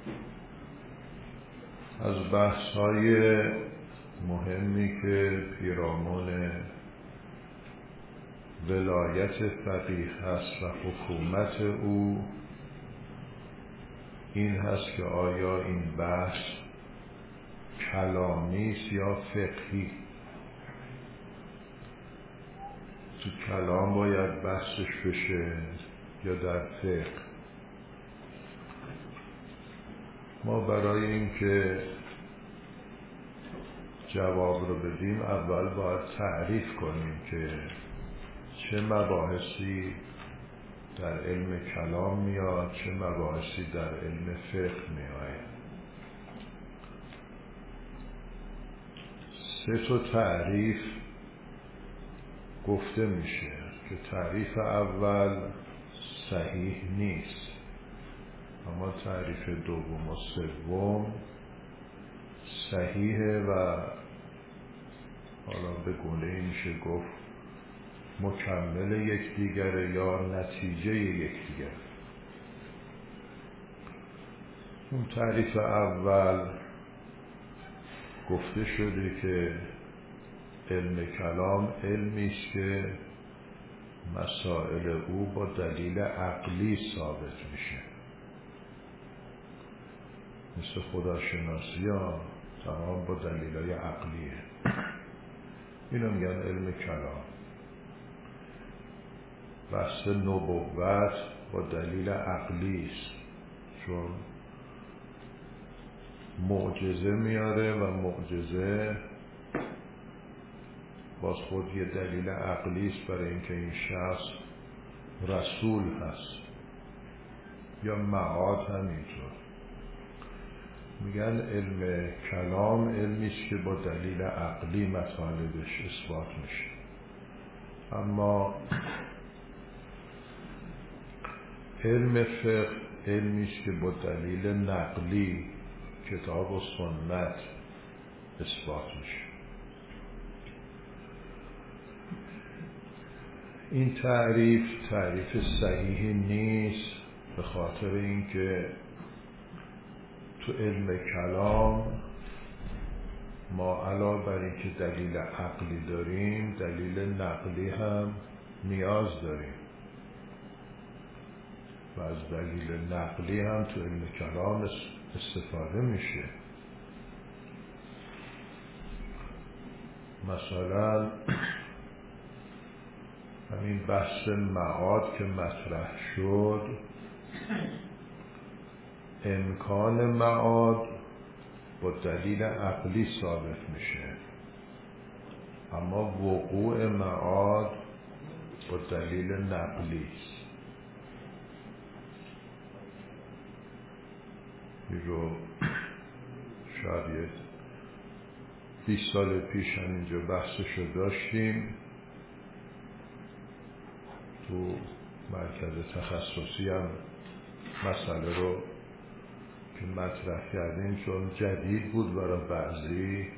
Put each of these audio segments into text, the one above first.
از بحث‌های مهمی که پیرامون ولایت فقیه هست و حکومت او این هست که آیا این بحث کلامی است یا فقهی. تو کلام باید بحثش بشه یا در فقه. ما برای اینکه جواب رو بدیم اول باید تعریف کنیم که چه مباحثی در علم کلام میاد، چه مباحثی در علم فقه میآید. 3 تا تعریف گفته میشه که تعریف اول صحیح نیست، اما تعریف دوم و سوم صحیحه و حالا به گونه میشه گفت مکمل یکدیگره یا نتیجه یکدیگر. اون تعریف اول گفته شده که علم کلام علمی است که مسائل او با دلیل عقلی ثابت میشه، مثل خداشناسی ها تمام با دلیل‌های عقلیه. اینو میگن علم کلام. بحث نبوت با دلیل عقلی است، چون معجزه میاره و معجزه باز خود یه دلیل عقلی است برای اینکه این شخص رسول هست. یا معاد همینطور. میگن علم کلام علمی است که با دلیل عقلی مطالبش اثبات میشه. اما علم فقه علمی است که با دلیل نقلی کتاب و سنت اثبات میشه. این تعریف صحیحی نیست، به خاطر اینکه تو علم کلام ما علاوه بر اینکه دلیل عقلی داریم دلیل نقلی هم نیاز داریم و از دلیل نقلی هم تو علم کلام استفاده میشه. مثلا همین بحث معاد که مطرح شد، امکان معاد با دلیل عقلی ثابت میشه، اما وقوع معاد با دلیل نقلی است. این رو شاید 20 سال پیش همینجا بحثشو داشتیم تو مرکز تخصصی هم مسئله رو که مطرح کردیم، چون جدید بود برای بعضی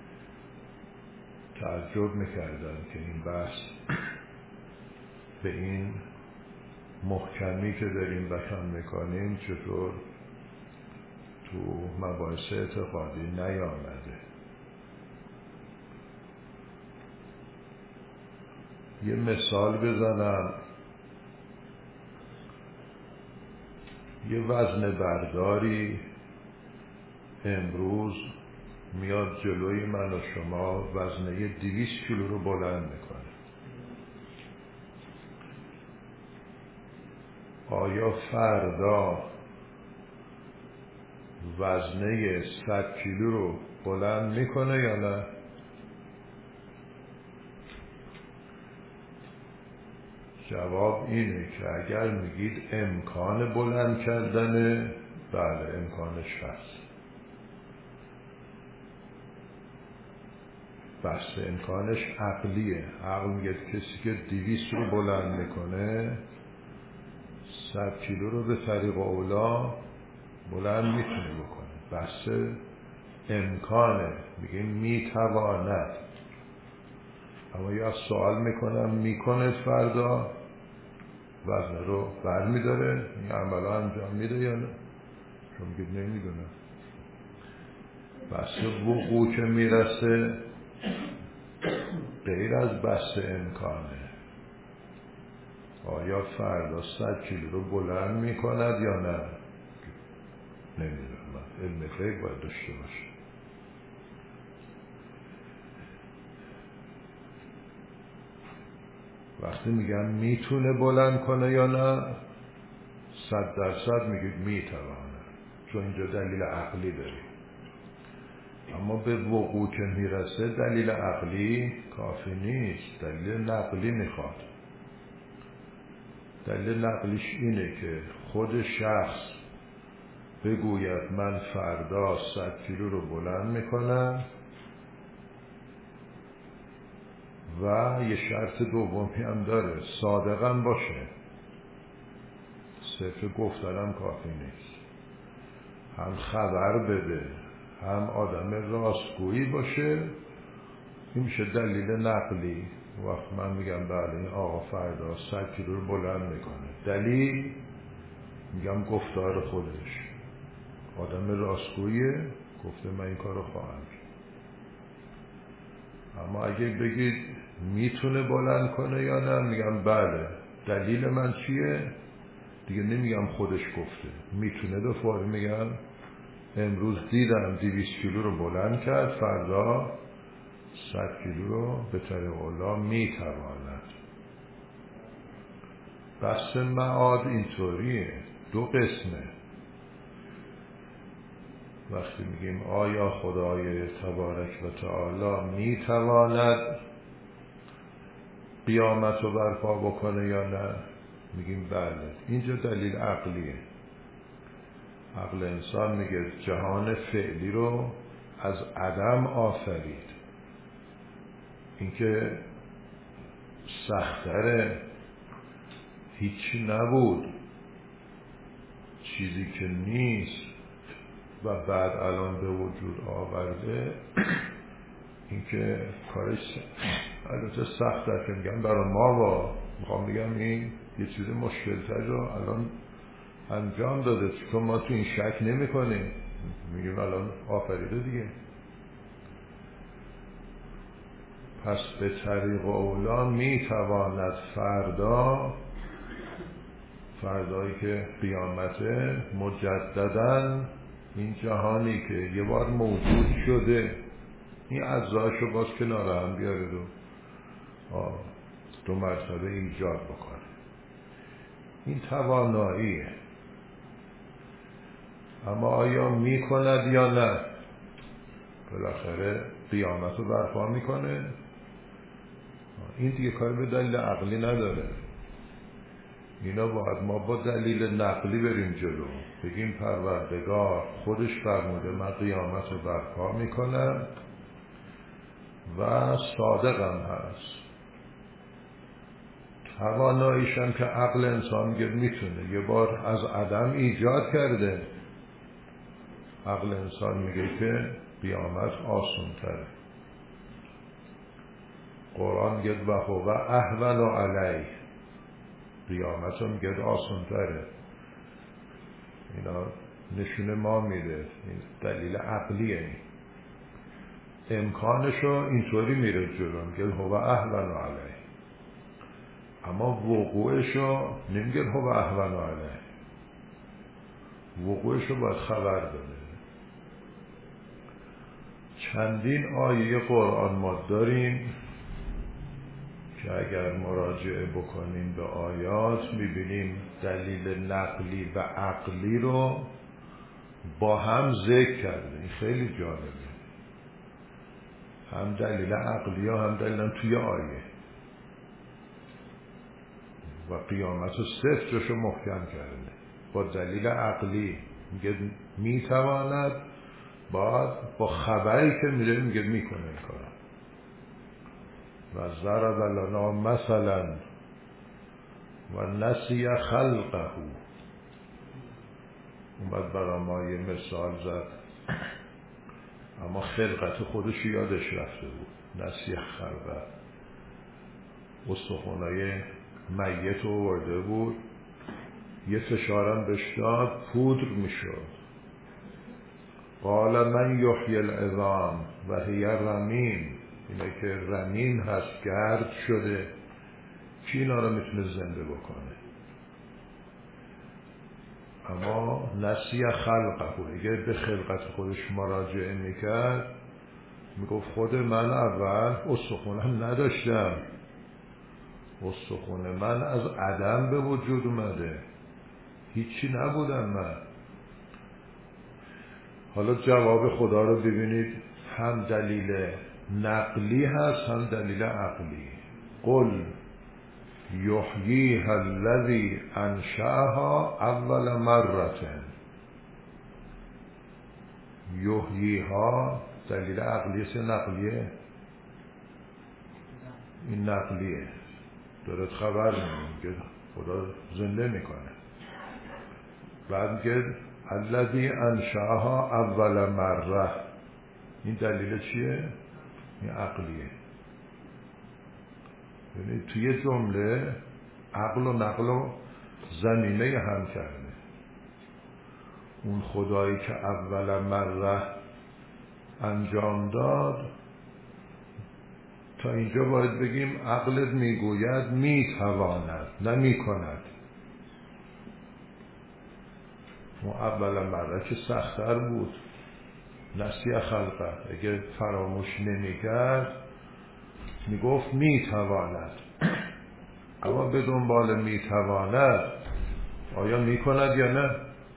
تعجب میکردن که این بحث به این محکمی که داریم بیان میکنیم چطور تو مباحث اعتقادی نیامده. یه مثال بزنم. یه وزن برداری امروز میاد جلوی من و شما وزنه 200 کیلو رو بلند میکنه. آیا فردا وزنه 100 کیلو رو بلند میکنه یا نه؟ جواب اینه که اگر میگید امکان بلند کردنه، بله امکانش هست. بحث امکانش عقلیه. عقل میگه کسی که 200 رو بلند میکنه 100 کیلو رو به طریق اولا بلند میتونه بکنه. بحث امکانه، میگه میتواند. اما یا سوال میکنم میکنه فردا وزن رو بر میداره، این عملا انجام میده یا نه؟ شما میگید نمیدونم. بحث وقوع که میرسه غیر از بحث امکانه. آیا فردا 100 کیلو رو بلند میکند یا نه؟ نمیدونم. علم غیب باید داشته باشه. وقتی میگم میتونه بلند کنه یا نه، 100% میگید میتواند، چون اینجا دلیل عقلی داریم. اما به وقوع که میرسه دلیل عقلی کافی نیست، دلیل نقلی میخواد. دلیل نقلیش اینه که خود شخص بگوید من فردا 100 کیلو رو بلند میکنم و یه شرط دومی هم داره، صادقم باشه. صرف گفتنم کافی نیست، هم خبر بده هم آدم راستگویی باشه. این میشه دلیل نقلی. وقت من میگم بله این آقا فردا 100 کیلو رو بلند میکنه، دلیل میگم گفتار خودش، آدم راستگویه، گفته من این کار رو خواهم کرد. اما اگه بگید میتونه بلند کنه یا نه، میگم بله، دلیل من چیه؟ دیگه نمیگم خودش گفته، میتونه. دو فوری میگم امروز دیدم 200 کیلو رو بلند کرد، فردا 100 کیلو رو به طریق الله میتواند. بحث معاد اینطوریه، دو قسمه. وقتی میگیم آیا خدای تبارک و تعالی میتواند قیامت رو برپا بکنه یا نه، میگیم بله. اینجا دلیل عقلیه. عقل انسان میگه جهان فعلی رو از عدم آفرید. اینکه سختره، هیچی نبود، چیزی که نیست و بعد الان به وجود آورده، اینکه کارش البته سخته. که میگم برای ما میخوام بگم این یه چیز مشکل تر رو الان انجام داده، چون ما تو این شک نمی کنیم، میگیم الان آفریده دیگه. پس به طریق اولا میتواند فردایی که قیامته مجدداً این جهانی که یه بار موجود شده این اجزاشو باز کنار هم بیاره دو مرتبه ایجاد بکنه. این تواناییه. اما آیا میکند یا نه؟ بالاخره قیامت رو برپا میکنه. این دیگه کار به دلیل عقلی نداره. اینا باید ما با دلیل نقلی بریم جلو، بگیم پروردگار خودش فرموده من قیامت رو برپا میکنم و صادقم هست. تواناییشم که عقل انسان میگه میتونه، یه بار از عدم ایجاد کرده. عقل انسان میگه که قیامت آسان تره. قرآن میگه و هو اهون علیه، قیامت رو میگه آسان تره. اینا نشونه ما میده، این دلیل عقلیه. این امکانشو اینطوری میره جلو، میگه هو اهون علیه. اما وقوعشو نمیگه هو اهون علیه، وقوعشو باید خبر داده. چندین آیه قرآن ما داریم که اگر مراجعه بکنیم به آیات میبینیم دلیل نقلی و عقلی رو با هم ذکر کرده. این خیلی جالبه، هم دلیل عقلی ها هم دلیل توی آیه. و قیامت رو صفرشو محکم کرده با دلیل عقلی. میگه میتواند، بعد با خبری که میده میگه میکنه این کارا. و ضرب لنا مثلا و نسی خلقه، اومد برای ما یه مثال زد اما خلقت خودش یادش رفته بود. نسی خلقه، استخونای میت رو ورده بود، یه فشارم بهش داد پودر میشد. قال من یحیی العظام و هی رمیم، اینه که رمیم هست، گرد شده، کی اینا رو میتونه زنده بکنه؟ اما نسی خلقه، اگر به خلقت خودش مراجعه میکرد میگفت خود من اول استخونم نداشتم، استخون من از عدم به وجود اومده، هیچی نبودم من. حالا جواب خدا رو ببینید، هم دلیل نقلی هست هم دلیل عقلی. قل یحییها الذی انشأها اول مرة. یحییها دلیل عقلیه است نقلیه؟ این نقلیه، دارد خبر میگه خدا زنده میکنه. بعد میگه الذی انشأها اول مره، این دلیل چیه؟ این عقلیه. یعنی توی جمله عقل و نقل و زمینه هم کرده. اون خدایی که اول مره انجام داد، تا اینجا باید بگیم عقلت میگوید میتواند، نمیکند. اون اول مره که سخت‌تر بود، نسی خلقه، اگه فراموش نمیکرد میگفت میتواند، اما به دنبال میتواند آیا میکند یا نه؟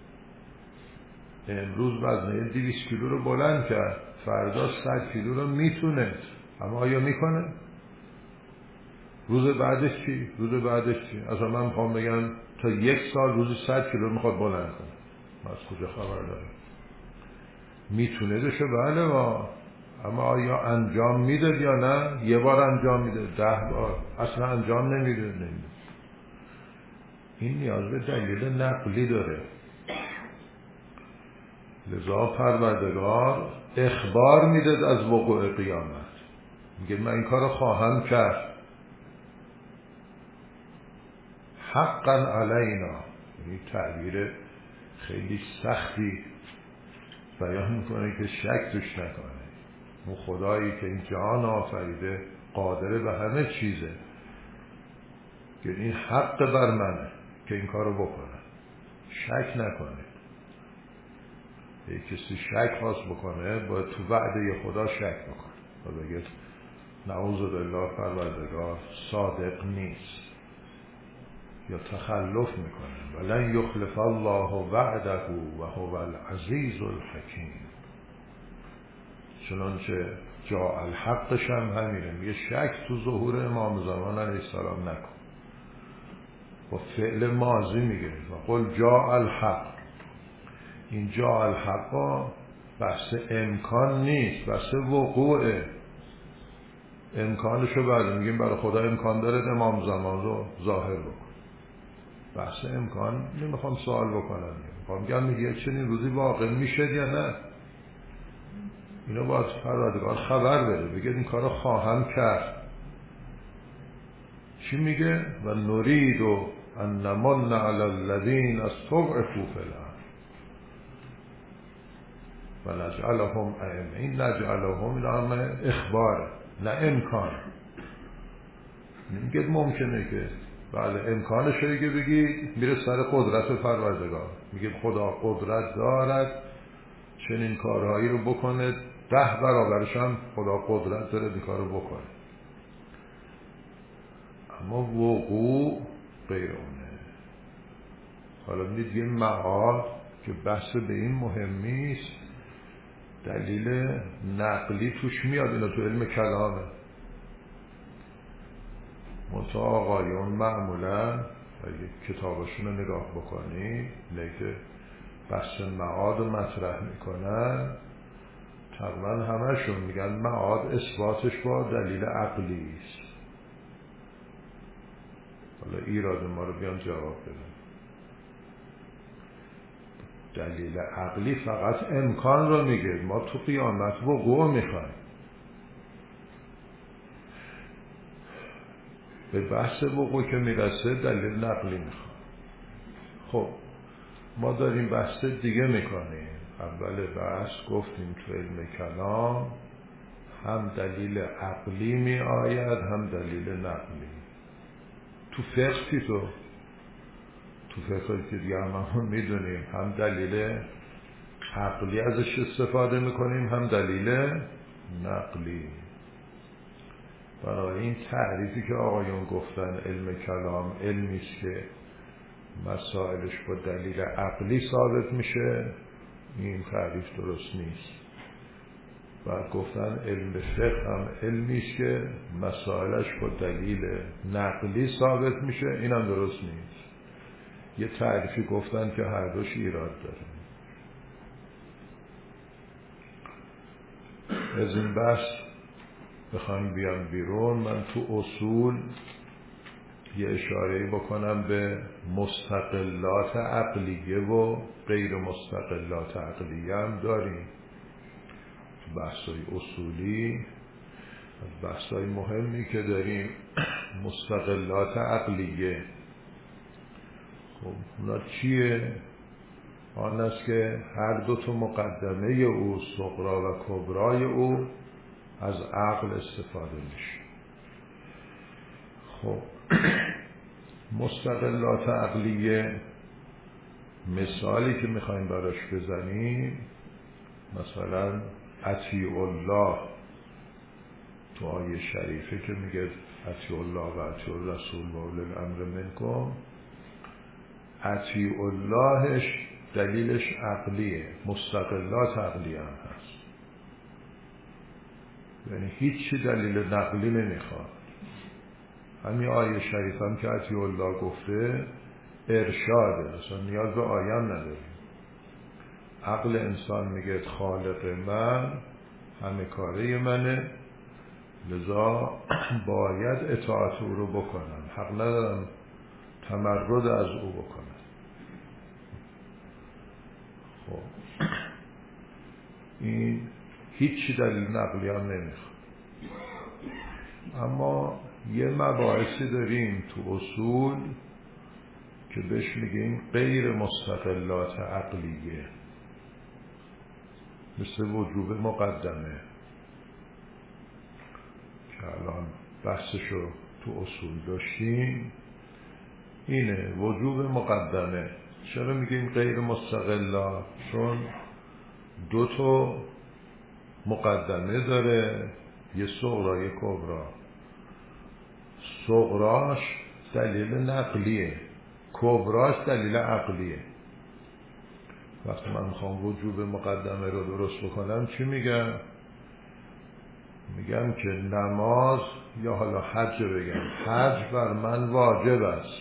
امروز وزنه 200 کیلو رو بلند کرد، فردا 100 کیلو رو میتونه، اما آیا میکنه؟ روز بعدش چی؟ روز بعدش چی؟ اصلا من میخوام بگم تا 1 سال روز 100 کیلو میخواد بلند کنه، من از کجا خبر دارم؟ میتونه دشه بله، اما آیا انجام میده یا نه؟ یه بار انجام میده، 10 بار اصلا انجام نمیده. این نیاز به دلیل نقلی داره. لذا پروردگار اخبار میده از وقوع قیامت، میگه من این کارو خواهم کرد. حقا علینا، یعنی تعبیر خیلی سختی بیان میکنه که شک توش نکنه. اون خدایی که این جهان آفریده قادر به همه چیزه، که این حق بر منه که این کارو بکنه، شک نکنه. یک کسی شک خواست بکنه باید تو وعده خدا شک بکنه و بگه نعوذ بالله پروردگار صادق نیست یا تخلف میکنه. ولن یخلف الله وعده و هو العزیز الحکیم. چنانچه جاء الحقش هم همینه، میگه شک تو ظهور امام زمان علیه السلام نکن. با فعل ماضی میگه و قل جاء الحق. این جاء الحق بحث امکان نیست، بحث وقوعه. امکانشو بعد میگیم برای خدا امکان داره امام زمان رو ظاهر بکن. بحث امکان نمیخوام سوال بکنم، میخوام میگه چنین روزی واقع میشه یا نه. اینو باید پروردگار خبر بده، بگه این کارو خواهم کرد. چی میگه؟ و نرید ان نمن علی الذین استضعفوا فی الارض و نجعلهم ائمه. این نجعلهم نام اخباره نه امکان. میگه ممکنه که بله امکانش رو که بگی میره سر قدرت پروردگار، میگه خدا قدرت دارد چنین کارهایی رو بکنه، 10 برابرش هم خدا قدرت داره این کار رو بکنه، اما وقوع غیر اونه. حالا میدید یه معاد که بحث به این مهمیست، دلیل نقلی توش میاد، اینا تو علم کلامه. منطقه آقایون معمولا اگه کتابشون رو نگاه بکنی نه که بحث معاد رو مطرح میکنن، تقریبا همشون میگن معاد اثباتش با دلیل عقلی است. حالا ایراد ما رو بیان جواب بدن. دلیل عقلی فقط امکان رو میگه، ما تو قیامت وقوع میخوایم. به بحث وقوع که میرسه دلیل نقلی میخوام. خب ما داریم بحث دیگه میکنیم، اول بحث گفتیم تو علم کلام هم دلیل عقلی می آید هم دلیل نقلی. تو فقه تو فقه که دیگه همون میدونیم هم دلیل عقلی ازش استفاده میکنیم هم دلیل نقلی. برای این تعریفی که آقایون گفتن علم کلام علمی است که مسائلش با دلیل عقلی ثابت میشه، این تعریف درست نیست. بعد گفتن علم فقه هم علمی است که مسائلش با دلیل نقلی ثابت میشه، این هم درست نیست. یه تعریفی گفتن که هر دوش ایراد داره. از این بحث بخوایم بیان بیرون، من تو اصول یه اشاره‌ای بکنم به مستقلات عقلیه و غیر مستقلات عقلیه هم داریم. بحث‌های اصولی از بحث‌های مهمی که داریم مستقلات عقلیه. خب اونا چیه؟ آن است که هر دو تا مقدمه او، صغرا و کبرای او، از عقل استفاده میشه. خب مستقلات عقلیه مثالی که میخوایم براش بزنیم، مثلا اطیع الله تو آیه شریفه که میگه اطیع الله و اطیع الرسول و اولی الامر منکم، اطیع اللهش دلیلش عقلیه، مستقلات عقلیه هم هست، یعنی هیچی دلیل نقلی نمیخواد. همین آیه شریف هم که اطیع الله گفته ارشاده، اصلا نیاز به آیه نداریم. عقل انسان میگه خالق من همه کاره منه، لذا باید اطاعت او رو بکنم، حق ندارم تمرد از او بکنم. خب این هیچی دلیل نقلی هم نمیخواد. اما یه مباحثی داریم تو اصول که بهش میگیم غیر مستقلات عقلیه، مثل وجوب مقدمه که الان بحثشو تو اصول داشتیم. اینه وجوب مقدمه. چرا میگیم غیر مستقلات؟ چون دو تا مقدمه داره، یه صغرا یه کبرا. صغراش دلیل نقلیه، کبراش دلیل عقلیه. وقتی من میخوام وجوب مقدمه رو درست بکنم چی میگم؟ میگم که نماز یا حالا حج بگم، حج بر من واجب است،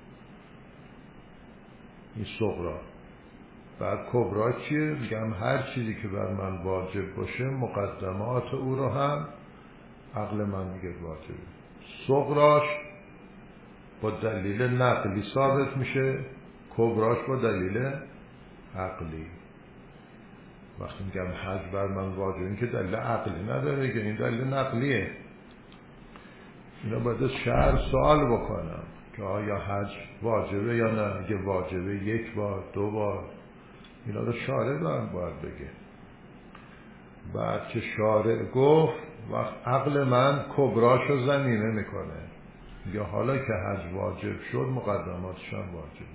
این صغرا. بعد کبرا چیه؟ میگم هر چیزی که بر من واجب باشه مقدمات او رو هم عقل من میگه واجبه. صغراش با دلیل نقلی ثابت میشه، کبراش با دلیل عقلی. وقتی میگم حج بر من واجبه، این که دلیل عقلی نداره که این دلیل نقلیه. اینا باید از شرع سوال بکنم که آیا حج واجبه یا نه. اگه واجبه یک بار دو بار، اینا رو شارع باید بگه. بعد که شارع گفت وقت عقل من کبراشو زمینه میکنه، میگه حالا که حج واجب شد مقدماتش هم واجب.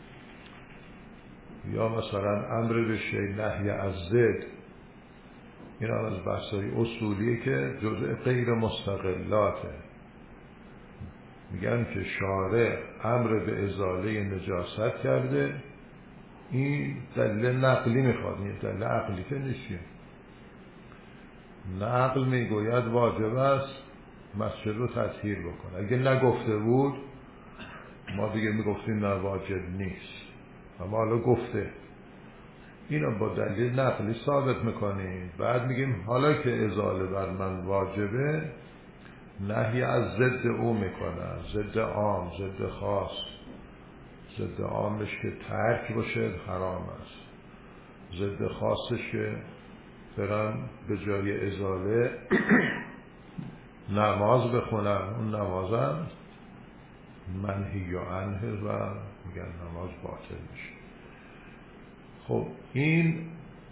یا مثلا امر به شیء نهی از ضد، این هم از بحث‌های اصولیه که جزء غیر مستقلاته. میگن که شارع امر به ازاله نجاست کرده، این دلیل نقلی میخواد، این دلیل عقلی که نیست. نقل میگوید واجب است مسجد رو تطهیر بکنه. اگه نگفته بود ما دیگه میگفتیم نه واجب نیست، اما حالا گفته، اینو با دلیل نقلی ثابت میکنیم. بعد میگیم حالا که ازاله بر من واجبه، نهی از ضد او میکنه، ضد عام، ضد خاص. ضد عامش که ترک باشه حرام است، ضد خاصش که برن به جای ازاله نماز بخونن، اون نمازم منهی عنه و میگن نماز باطل میشه. خب این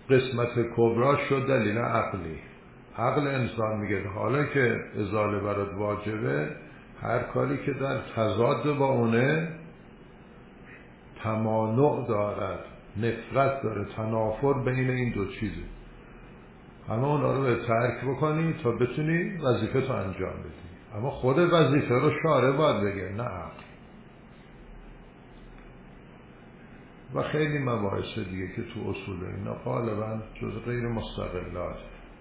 قسمت کبرا شد دلیل عقلی. عقل انسان میگه حالا که ازاله برات واجبه، هر کاری که در تضاد با اونه تمانع دارد، نفرت داره، تنافر بین این دو چیزه، اما اونا رو به ترک بکنی تا بتونی وظیفه تو انجام بدی. اما خود وظیفه رو شارع باید بگه، نه عقل. و خیلی مباحث دیگه که تو اصول اینا غالبا جز غیر مستقلات،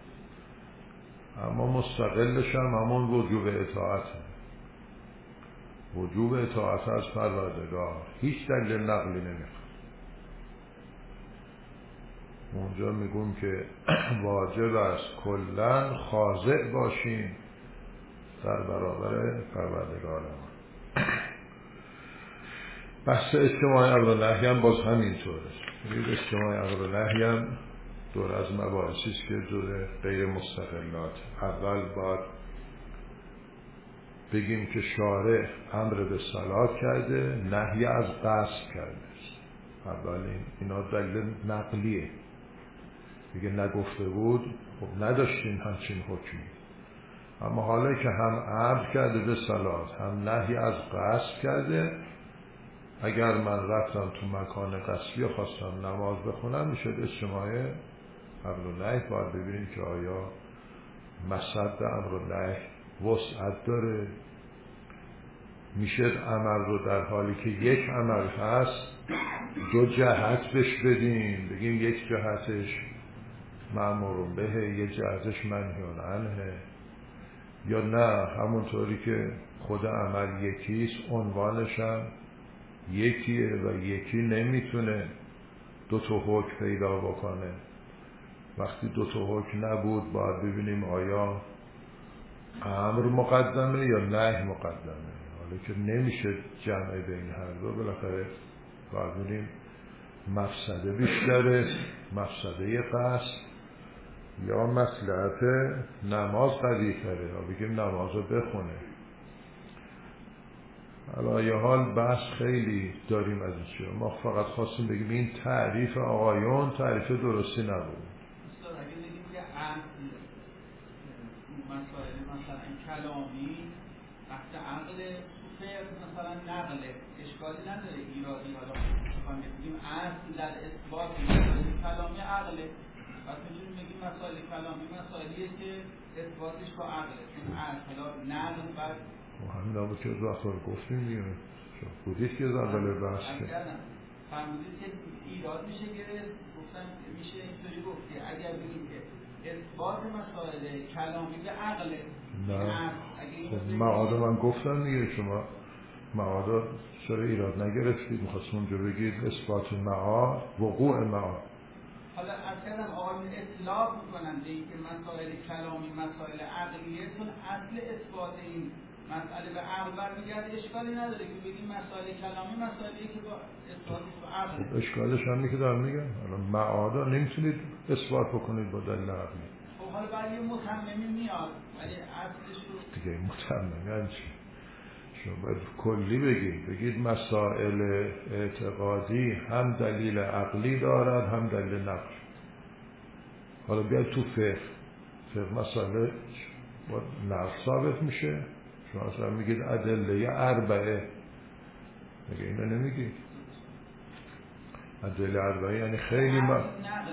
اما مستقلش هم همون وجوب اطاعت، وجوب اطاعت از پروردگار، هیچ دلیل نقلی نمیخواد. اونجا میگم که واجب است کلن خاضع باشیم در برابر پروردگار ما. بحث اجتماع عقل و نهی هم باز همینطوره. اجتماع عقل و نهی هم دور از مباحثی است که جز غیر مستقلات. اول باید بگیم که شارع امر به صلات کرده، نهی از قصد کرده. اول اینا دلیل نقلیه. دیگه نگفته بود خب نداشتیم همچین حکمی. اما حالا که هم امر کرده به صلات، هم نهی از قصد کرده، اگر من رفتم تو مکان قصدی خواستم نماز بخونم، میشد اجتماع امر و نهی. باید ببینیم که آیا مصد امر و نهی وسعت داره، میشه عمل رو در حالی که یک عمل هست دو جهت بهش بدیم، بگیم یک جهتش مأمور به، یک جهتش منهی عنه، یا نه همونطوری که خود عمل یکیست عنوانش هم یکیه و یکی نمیتونه دو تا حکم پیدا بکنه. وقتی دو تا حکم نبود باید ببینیم آیا امر مقدمه یا نهی مقدمه. حالا که نمیشه جمع بین هر دو، بالاخره باید ببینیم مفسده بیشتره، مفسده قصد یا مصلحت نماز قوی تره، یا بگیم نماز رو بخونه. علی حال بحث خیلی داریم از این چیه. ما فقط خواستیم بگیم این تعریف آقایون تعریف درستی نبود. اگه بگیم که عقل مسائل مثلا کلامی وقت عقل فقه مثلا نقله اشکالی نداره، ایرادی. حالا میخوام بگیم اصل در اثبات مسائل کلامی عقله، پس میتونیم بگیم مسائل کلامی مسائلیه که اثباتش با عقله، چون اصل حالا نقل بعد همین هم بود که از وقت رو گفتیم دیگه بودید که از اول بحث که فرمودید که ایراد میشه گرفت. گفتم میشه اینطوری گفتی اگر بگیم که اثبات مسائل کلامی به عقله. نه خب معادا من گفتم دیگه، شما معادا چرا ایراد نگرفتید؟ میخواستم اونجا بگید اثبات معاد وقوع معاد. حالا از کردم آقایون اطلاق میکنن به این که مسائل کلامی مسائل عقلیه، چون اصل اثبات این مسئله به عقل برمیگرده. اشکالی نداره که بگیم مسائل کلامی مسائلی که با اثباتش با عقل. خب اشکالش هم که دارم میگم الان معادا نمیتونید اثبات بکنید با دلیل عقلی. خب حالا بعد یه متممی میاد ولی اصلش رو دیگه متممی یعنی چی؟ شما باید کلی بگید مسائل اعتقادی هم دلیل عقلی دارد هم دلیل نقل. حالا بیاید تو فقه مسئله با نقل ثابت میشه. شما اصلا میگید ادله اربعه، میگه اینو نمیگید. ادله اربعه یعنی خیلی نقله.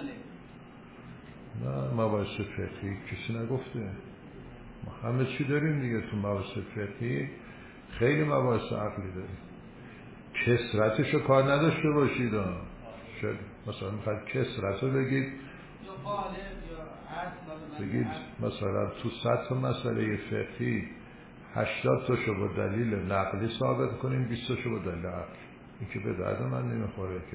نه مباحث فقهی کسی نگفته. ما همه چی داریم دیگه تو مباحث فقهی، خیلی مباحث عقلی داریم. کسرتشو کار نداشته باشید. شاید مثلا میخواید کسرت رو بگید یا غالب یا بگید مثلا تو 100 تا مسئله فقهی 80 تاشو با دلیل نقلی ثابت کنیم، 20 تاشو با دلیل عقلی. این که به درد من نمیخوره. که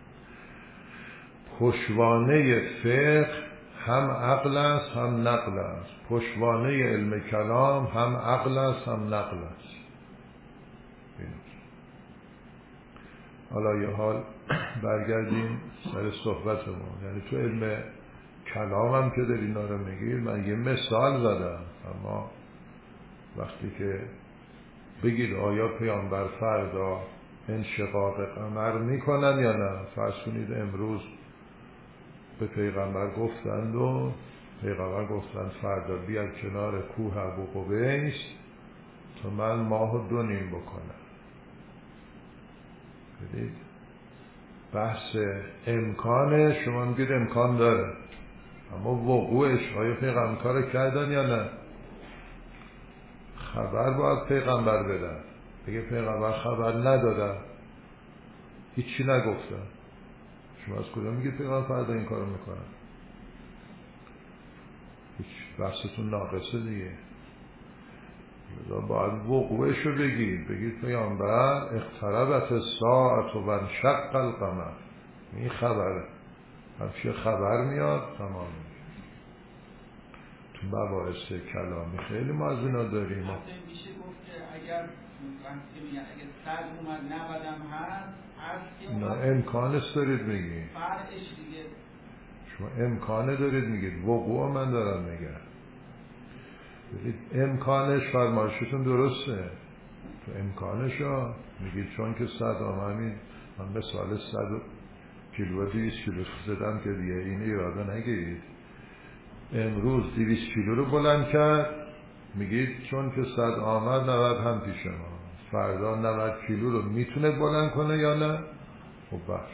پشوانه فقه هم عقل است هم نقل است، پشوانه علم کلام هم عقل است هم نقل است. حالا یه حال برگردیم سر صحبتمون. یعنی تو علم کلام هم که داری اینا رو میگید، من یه مثال زدم، اما وقتی که بگید آیا پیامبر فردا انشقاق قمر میکنن یا نه، فرض کنید امروز به پیغمبر گفتند و پیغمبر گفتند فردا بیاد کنار کوه ابو قبیس تا من ماهو 2 نیم بکنم. بدید بحث امکانه، شما میگید امکان داره، اما وقوعش آیا پیغمبر کار کردن یا نه؟ خبر باید پیغمبر بدن. اگه پیغمبر خبر ندادن هیچی نگفتن، شما از کجا میگید پیغمبر فردا این کارو میکنن؟ هیچ بحثتون ناقصه دیگه. باید وقوعش رو بگید پیغمبر اقتربت الساعة و انشق القمر، این خبره، همشه خبر میاد تمام. تو مباحث کلامی خیلی ما از اینا داریم. میشه گفت که اگر وقتی میگن اگر سر اومد 90 هم هست نه امکانش دارید میگید، فرقش دیگه شما امکانه دارید میگید، وقوع من دارم میگم. بگید امکانش، فرمایشتون درسته، تو امکانش ها میگید چون که 100 همین من به سال 100 کیلو 200 کیلو زدم که دیگه این ایراده نگیرید. امروز 200 کیلو رو بلند کرد، میگید چون که 100 آمد 90 هم پیش ما، فردا 90 کیلو رو میتونه بلند کنه یا نه؟ خب بخش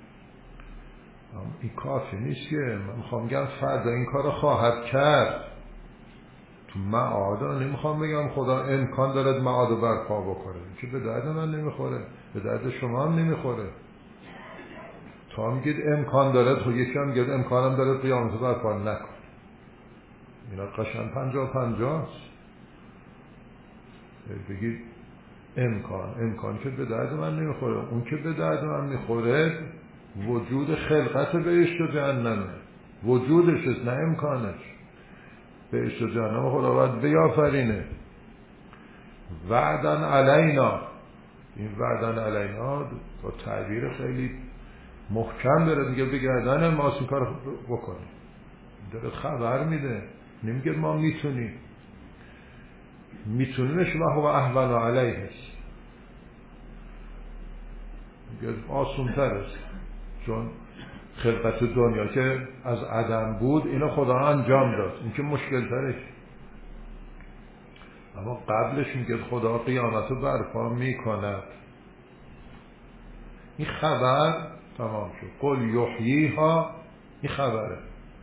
این کافی نیست که من میخوام بگم فردا این کار رو خواهد کرد. تو معادا نمیخوام بگم خدا امکان دارد معادو برپا بکنه، که به درد من نمیخوره، به درد شما هم نمیخوره. تا میگید امکان دارد، خب یکی هم میگید امکانم دارد قیامت برپا نکن. اینا قشنگ 50-50 است. بگید امکان که به درد من نمیخوره. اون که به درد من میخوره وجود خلقت بهشت و جهنمه، وجودش است نه امکانش. بهشت و جهنم خدا باید بیافرینه. وعدن علینا، این وعدن علینا با تعبیر خیلی محکم داره، میگه بگردن ما این کار بکنیم، داره خبر میده، نمیگه ما میتونیمش و هو اهون علیه، میگه آسون تر است، چون خلقت دنیا که از عدم بود اینو خدا انجام داد، این که مشکل ترش. اما قبلش میگه خدا قیامت رو برپا میکند. این خبر تمام شد. قل یحییها، این خبره،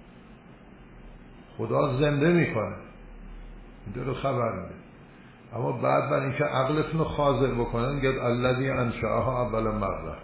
خدا زنده میکنه، این داره خبر میده. اما بعد برای اینکه عقلتون رو خاضع بکنن میگه الذی انشأها اول مره،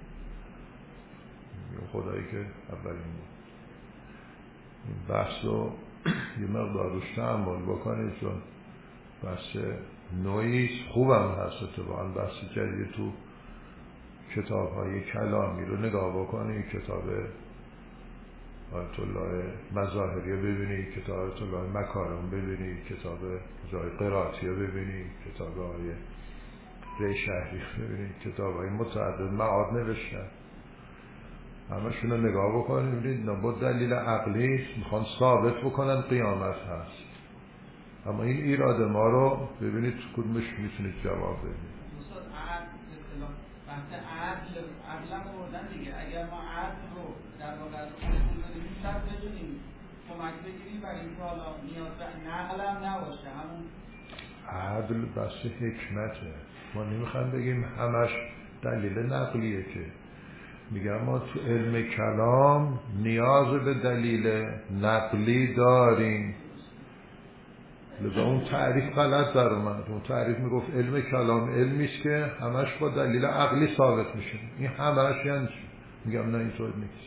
خدایی که اولین بود. این بحث رو یه مقدار روش تأمل بکنید، چون بحث نوعیست، خوبم هست اتفاقا. بحث جدید تو کتاب های کلامی رو نگاه بکنید، کتاب آیت الله مظاهری رو ببینید، کتاب آیت الله مکارم ببینید، کتاب جای قراتی رو ببینید، کتاب های ری شهری ببینید، کتاب های متعدد معاد نوشتن، همشون رو نگاه بکنید ببینید با دلیل عقلی میخوان ثابت بکنن قیامت هست. اما این ایراد ما رو ببینید کدومش میتونید جواب بدید. دوستان بحث عقل هم بردن دیگه. اگر ما عقل رو در واقع از اصول بدیم شاید بتونیم کمک بگیریم برای اینکه حالا نیاز به نقل هم نباشه. همون عدل بحث حکمته، ما نمیخوایم بگیم همش دلیل نقلیه، که میگم ما تو علم کلام نیاز به دلیل نقلی داریم. لذا اون تعریف غلط در اومد. اون تعریف میگفت علم کلام علمیست که همش با دلیل عقلی ثابت میشه. این همش یعنی چی؟ میگم نه اینطور نیست.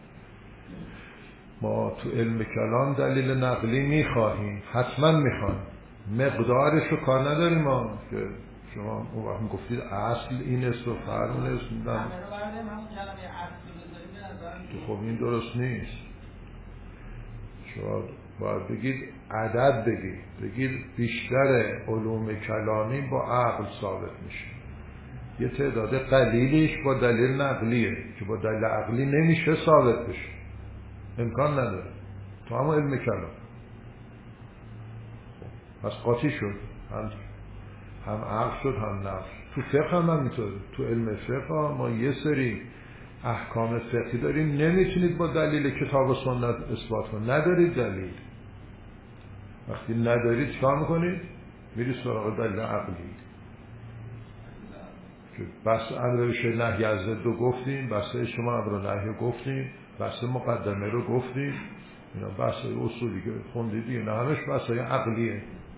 ما تو علم کلام دلیل نقلی میخواهیم، حتما میخواهیم، مقدارش رو کار نداریم ما که شما اون وقت میگفتید اصل این است و فرم است. خب این درست نیست. شما باید بگید عدد، بگید بیشتر علوم کلامی با عقل ثابت میشه، یه تعداد قلیلیش با دلیل نقلیه که با دلیل عقلی نمیشه ثابت بشه، امکان نداره تو همون علم کلام. پس قاطی شد، هم عقل شد هم نقل. تو فقه هم همینطوره. تو علم فقه ما یه سری احکام فقهی داریم نمیتونید با دلیل کتاب و سنت اثبات کنید، ندارید دلیل. وقتی ندارید چیکار میکنید؟ میرید سراغ دلیل عقلی که بس امر به نهی از ضد رو گفتیم، بس شما امر و نهی رو گفتیم، بس مقدمه رو گفتیم، اینا بس اصولی که خوندید دیگه، نه همش بسای عقلیه.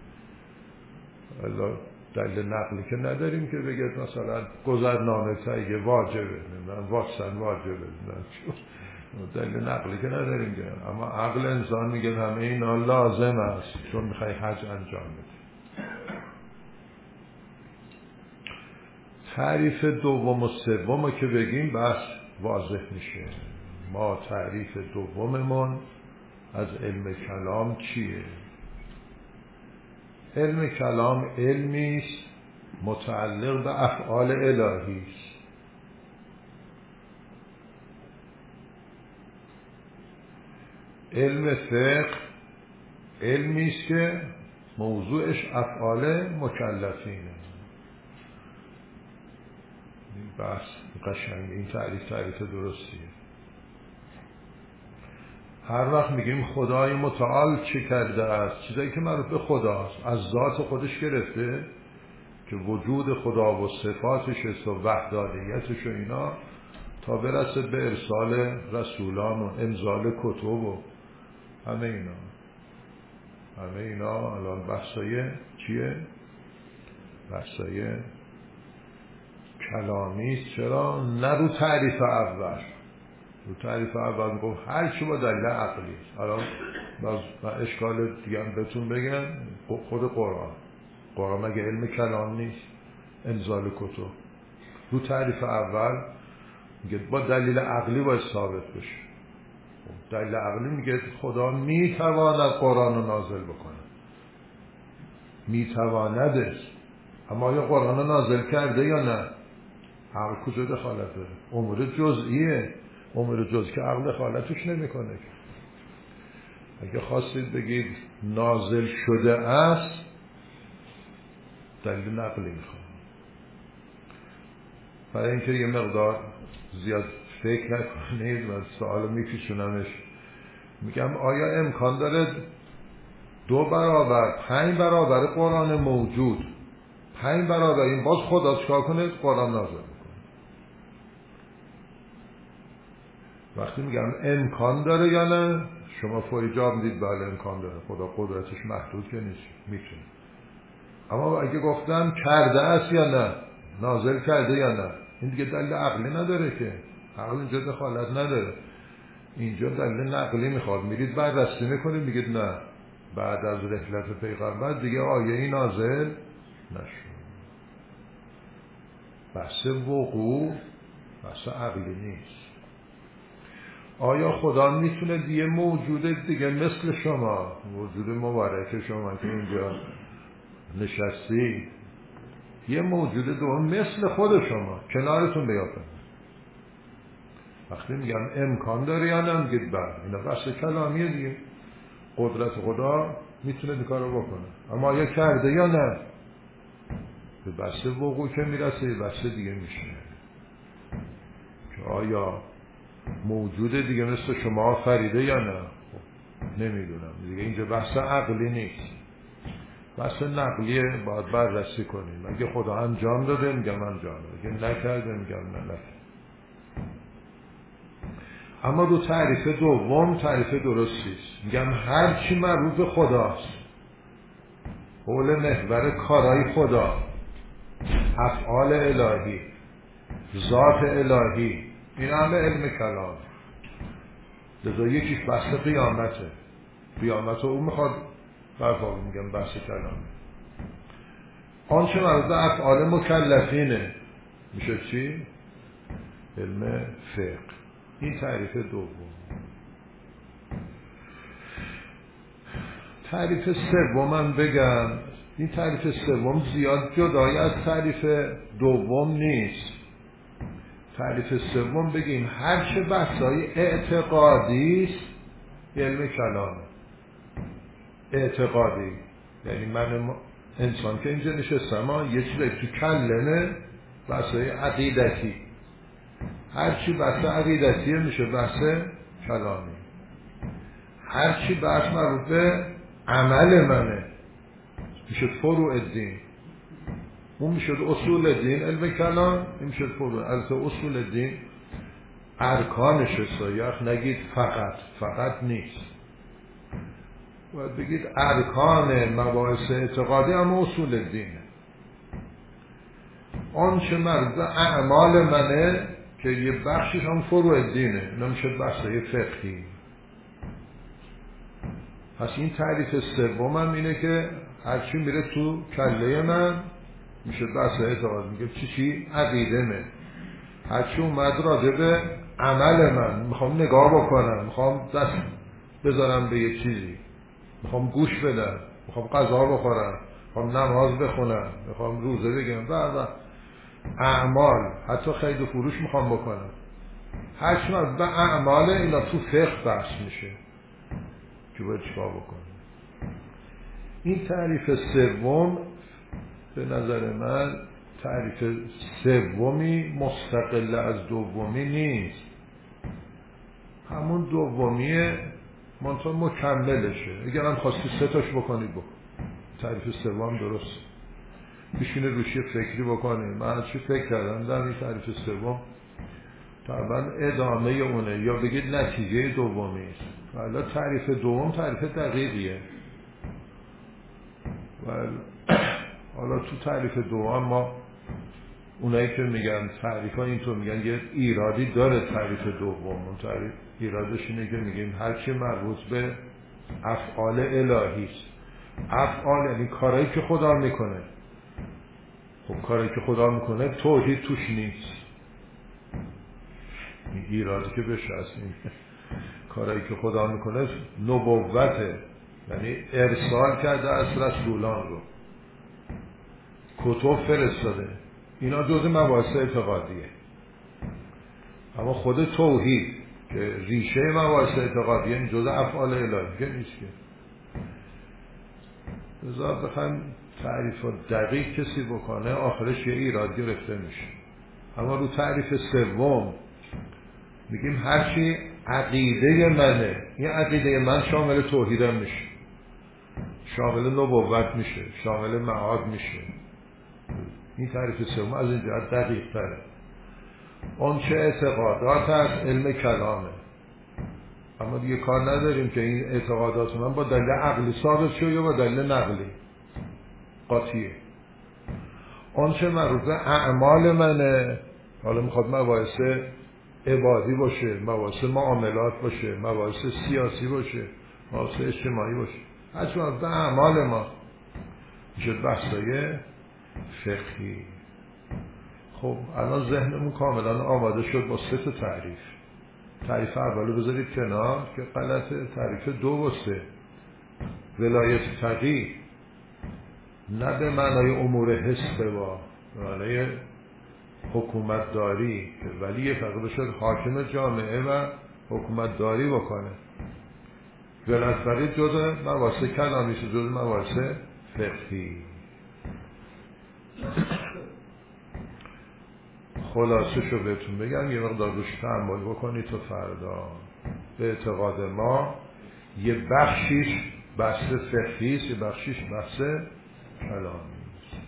الا دلیل نقلی که نداریم که بگید مثلا گذرنامه تایید واجبه، نمیدونم واکسن واجبه، نمیدونم دلیل نقلی که نداریم که. اما عقل انسان میگه همه اینا لازم است چون میخوای حج انجام بده. تعریف دوم و سوم که بگیم بس واضح میشه. ما تعریف دوممون از علم کلام چیه؟ علم کلام علمی است متعلق به افعال الهی است. علم فقه علمی است که موضوعش افعال مکلفینه. این بحث قشنگ، این تعریف درستیه. هر وقت میگیم خدای متعال چه کرده است، چیزایی که مربوط به خداست، از ذات خودش گرفته که وجود خدا و صفاتش است و وحدانیتش و اینا، تا برسه به ارسال رسولان و انزال کتب و همه اینا الان بحثای چیه؟ بحثای کلامی است. چرا؟ نه رو تعریف اول. رو تعریف اول میگم هر چی با دلیل عقلی است. الان باز اشکال دیگه هم بهتون بگم، خود قرآن مگه علم کلام نیست؟ انزال کتب رو تعریف اول میگه با دلیل عقلی باید ثابت بشه. دلیل عقلی میگه خدا میتواند قرآن رو نازل بکنه، میتواندش. اما آیا قرآن رو نازل کرده یا نه؟ عقل کجا دخالت داره؟ امور جزئیه، امور جزئی که عقل دخالتش نمیکنه. اگه خواستید بگید نازل شده است، دلیل نقلی میخوام. برای اینکه یه مقدار زیاد فکر نکنید و سوال میپیچونمش، میگم آیا امکان داره 2 برابر 5 برابر قرآن موجود 5 برابر این باز خدا چکار کنه؟ قرآن نازل میکنه. وقتی میگم امکان داره یا نه، شما فوری جواب میدید بله امکان داره، خدا قدرتش محدود که نیست، میتونه. اما اگه گفتم کرده است یا نه، نازل کرده یا نه، این دیگه دلیل عقلی نداره که. عقل اینجا دخالت نداره، اینجا دلیل نقلی میخواد. میرید بررسی میکنید میگید نه، بعد از رحلت پیغمبر دیگه آیه‌ای نازل نشد. بحث وقوع بحث عقلی نیست. آیا خدا میتونه دیگه موجود دیگه مثل شما، وجود مبارک شما که اینجا نشستی، یه موجود دوم مثل خود شما کنارتون بیاد؟ وقتی میگم امکان داره یا نه، میگید بله. اینا بحث کلامیه دیگه. قدرت خدا میتونه این کارو بکنه، اما آیا کرده یا نه؟ به بحث وقوع که میرسه بحث دیگه میشه که آیا موجود دیگه مثل شما آفریده یا نه. نمیدونم دیگه، اینجا بحث عقلی نیست، بحث نقلیه. باید بررسی کنیم. اگه خدا انجام داده میگم انجام داده، اگه نکرده میگم نه نکرده. اما رو تعریف دوم تعریف درستیست. میگم هر چی مربوط به خداست، حول محور کارهای خدا، افعال الهی، ذات الهی، این همه علم کلام. لذا یکیش بحث قیامته. قیامت رو اون میخواد برپا، میگم بحث کلامه. آنچه مربوط به افعال مکلفینه میشه چی؟ علم فقه. این تعریف دوم. تعریف سوم بگم، این تعریف سوم زیاد جدای از تعریف دوم نیست. تعریف سوم بگیم هر چه بحثای اعتقادی است علم کلامه. اعتقادی یعنی من انسان که اینجا نشستم یه چیزی تو کلمه بحثای عقیدتی. هرچی بحث عقیدتیه میشه بحث کلامی. هرچی بحث مربوط به عمل منه میشه فروع الدین. اون میشه اصول الدین علم کلام، این میشه فروع. البته اصول الدین ارکانشه، سایخ نگید فقط نیست، باید بگید ارکان مباحث اعتقادی اما اصول الدینه. آن چه مربوط به اعمال منه که یه بخشش هم فروع الدینه، اینا میشه بحثای فقهی. پس این تعریف سومم اینه که هرچی میره تو کله من میشه بحث اعتقاد. میگه چی؟ عقیده من. هرچی اومد راجع به عمل من، میخوام نگاه بکنم، میخوام دست بذارم به یه چیزی، میخوام گوش بدم، میخوام غذا بخورم، میخوام نماز بخونم، میخوام روزه بگیرم و اعمال، حتی خرید و فروش میخوام بکنم. هرچی مربوط به اعمال اینا تو فقه بحث میشه که باید چیکار بکنم. این تعریف سوم به نظر من تعریف سومی مستقل از دومی نیست، همون دومیه منطقه مکملشه. اگر هم خواستی سه تاش بکنید بکن، تعریف سوم درست بشینه روشی فکری بکنید. من چی فکر کردم در این تعریف سوم طبعا ادامه اونه، یا بگید نتیجه دومی است. حالا تعریف دوم تعریف دقیقیه، حالا تو تعریف دوم ما اونایی که میگن تعریف ها اینطور میگن یه ایرادی داره تعریف دوم. اون تعریف ایرادش اینه که میگیم هرچی مربوط به افعال الهی است. افعال یعنی کارهایی که خدا میکنه. خب کارهایی که خدا میکنه توحید توش نیست. این ایرادی که بشه از این کارهایی که خدا میکنه نبوته، یعنی ارسال کرده از رسولان رو، کتب فرستاده، اینا جزء مباحث اعتقادیه. اما خود توحید که ریشه مباحث اعتقادیه این جزء افعال الهی که نیست. که بذار بخوایم تعریف دقیق کسی بکنه آخرش یه ایراد گرفته میشه. اما رو تعریف سوم میگیم هرچی عقیده منه، این عقیده من شامل توحیدم میشه، شامل نبوت میشه، شامل معاد میشه. این تعریف سوم از این جهت دقیق تره. اون چه اعتقادات از علم کلامه، اما دیگه کار نداریم که این اعتقادات من با دلیل عقلی ثابت شد یا با دلیل نقلی قاطیه. اون چه مربوط به اعمال منه، حالا میخواد مباحث عبادی باشه، مباحث معاملات باشه، مباحث سیاسی باشه، مباحث اجتماعی باشه، هرچی مربوط به اعمال ما میشه بحثای فقهی. خب الان ذهنمون کاملا آماده شد با سه تا تعریف. تعریف اولو بذارید کنار که غلطه. تعریف دو و سه، ولایت فقیه نه به معنای امور حس با معنای حکومت داری که ولی فقیه بشه حاکم جامعه و حکومت داری بکنه. ولایت فقیه جزء مباحث کلامی است، جزء مباحث فقهی. خلاصه شو بهتون بگم، یه مقدار روش تأمل بکنید تو فردا. به اعتقاد ما یه بخشیش بحث فقهی است، یه بخشیش بحث کلامی است.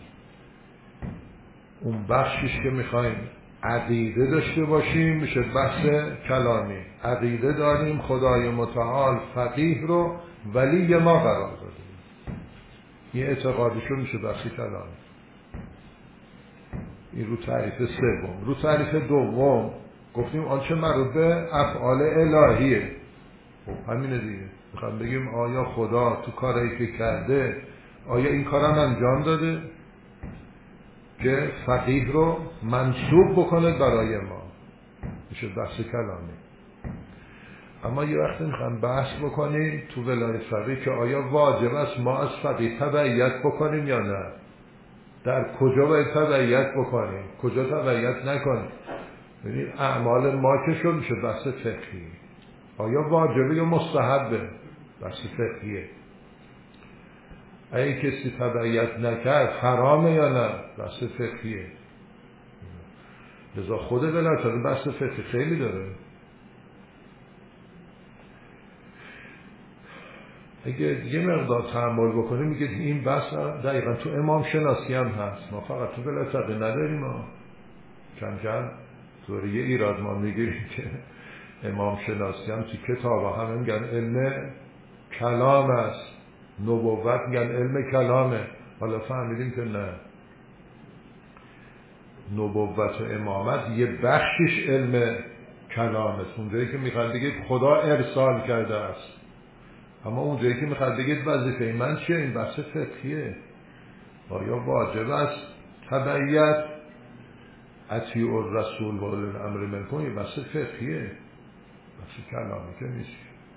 اون بخشیش که میخوایم عقیده داشته باشیم میشه بحث کلامی. عقیده داریم خدای متعال فقیه رو ولی ما قرار دادیم، یه اعتقادیشو میشه بحث کلامی. این رو تعریف سوم. رو تعریف دوم گفتیم آنچه مربوط به افعال الهیه. خب همینه دیگه. میخوام بگیم آیا خدا تو کارهایی که کرده آیا این کارم انجام داده که فقیه رو منصوب بکنه برای ما، میشه بحث کلامی. اما یه وقتی میخوام بحث بکنیم تو ولایت فقیه که آیا واجب است ما از فقیه تبعیت بکنیم یا نه، در کجا باید تبعیت بکنیم، کجا تبعیت نکنیم. ببینید اعمال ما که شد میشه بحث فقهی. آیا واجبه یا مستحبه، بحث فقهیه. اگه کسی تبعیت نکرد حرامه یا نه، بحث فقهیه. لذا خود ولایت بحث فقهی خیلی داره. اگه یه مقدار تأمل بکنیم میگه این بحث دقیقا تو امام شناسی هم هست. ما فقط تو ولایت فقهی نداریم. ما کم کم طوری یه ایراد ما میگیریم که امام شناسی هم تو کتاب هم میگن علم کلام است، نبوت میگن علم کلامه. حالا فهمیدیم که نه، نبوت و امامت یه بخشش علم کلامه. اونجایی که میخواد بگید خدا ارسال کرده است، اما اونجایی که میخواد بگید وظیفه من چیه، این بحث فقهیه. آیا واجب است تبعیت اطیع الرسول و اولی الامر منکم، یه بحث فقهیه، بحث کلامی که نیست.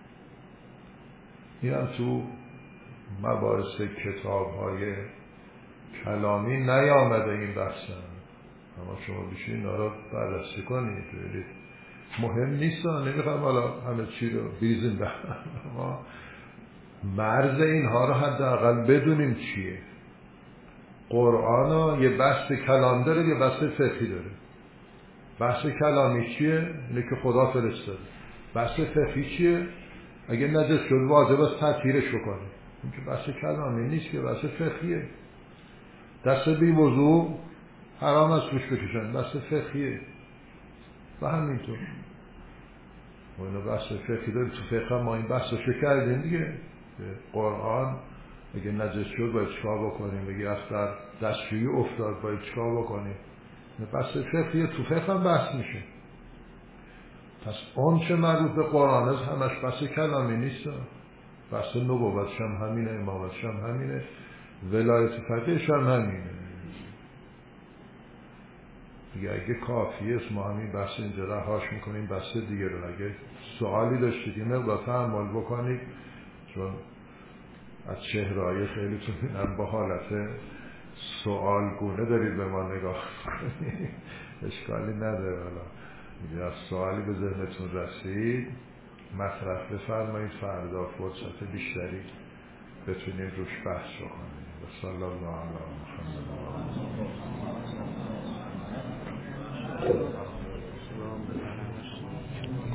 این هم تو مباحث کتاب‌های کلامی نیامده این بحث، اما شما بیشین اینا رو بررسی کنید. مهم نیست، نمیخوام حالا همه چی رو بیزیم به اما مرز اینها رو حداقل بدونیم چیه. قرآن یه بحث کلام داره، یه بحث فقهی داره. بحث کلامی چیه؟ اینه که خدا فرستاده. بحث فقهی چیه؟ اگه نجس شد واجب است تطهیرش بکنه. این که بحث کلامی نیست، که بحث فقهیه. دست بی وضو حرام است روش بکشن، بحث فقهیه. و همینطور ما اینو بحث فقهی داریم. تو فقه ما این بحثشو کردیم دیگه. قرآن اگه نجس شد باید چیکار بکنیم، بگی افتر دستشویی افتاد باید چیکار بکنیم. بحث فقهیه، تو فقه هم بحث میشه. پس اون چه مربوط به قرآن است همش بحث کلامی نیست. بحث نبوتش هم همینه، امامتش هم همینه، ولایت فقیهش هم همینه دیگه. اگه کافیه است ما همین بحث اینجا رهاش میکنیم، بحث دیگه رو. اگه سوالی داشتید یه مقدار تأمل بکنید، چون از چهره‌های خیلیتون هم با حالت سوال گونه دارید به ما نگاه کنید. اشکالی نداره. حالا میگه از سوالی به ذهنتون رسید مطرح بفرمایید، فردا فرصت بیشتری بتونید روش بحث کنید. و صلی الله علی محمد.